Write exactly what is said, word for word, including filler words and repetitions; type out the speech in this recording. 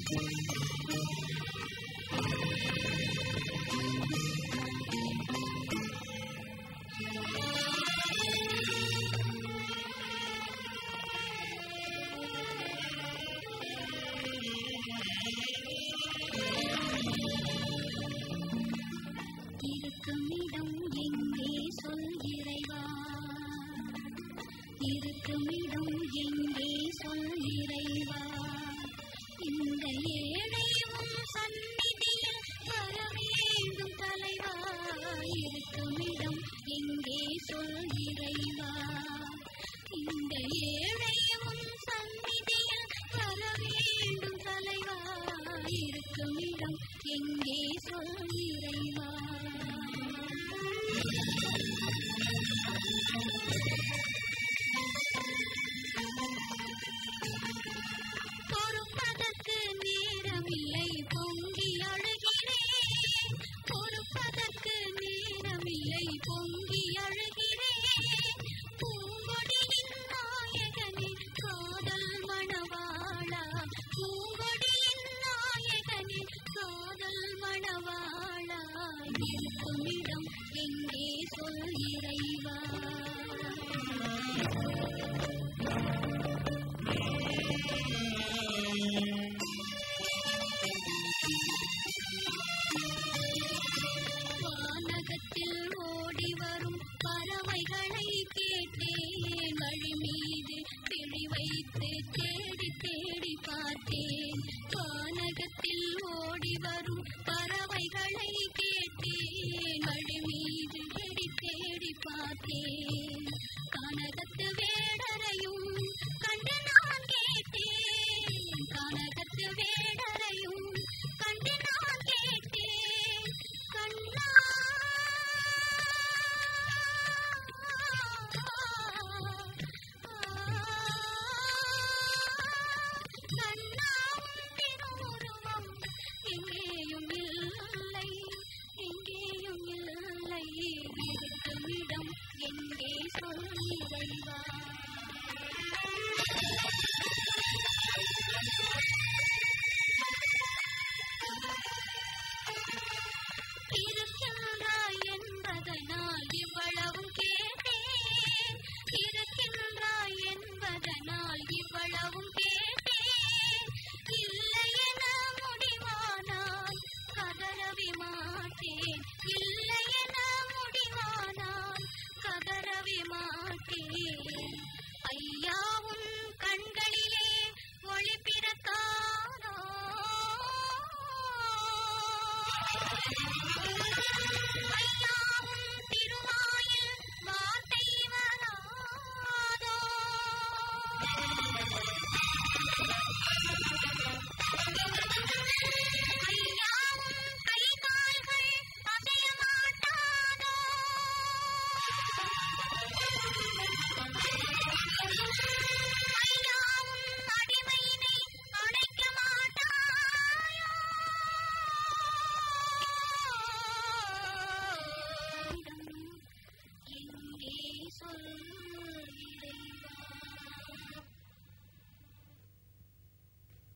இருக்குமிடம் எங்கே சொல் இறைவா, இருக்குமிடம் எங்கே சொல் இறைவா, இந்த ஏழையும் சந்நிதியில் வர வேண்டும் தலைவா, இருக்குமிடம் எங்கே சொல் இறைவா, இந்த ஏழையும் சந்நிதியில் வர வேண்டும் தலைவா, இருக்குமிடம் எங்கே சொல் இறைவா. பொறுப்பதற்கு நேரமில்லை பொங்கி அழுகிறேன், பொறுப்பதற்கு நேரமில்லை பொங்கி அழுகிறேன், பூங்கொடியின் நாயகனே காதல் மணவாளா, பூங்கொடியின் நாயகனே காதல் மணவாளா, இருக்குமிடம் எங்கே சொல் இறைவா. வானகத்தில் ஓடி வரும் பறவைகளை கேட்டேன், வழி மீது கிளி வைத்து தேடி தேடி பார்த்தேன், வானகத்தில்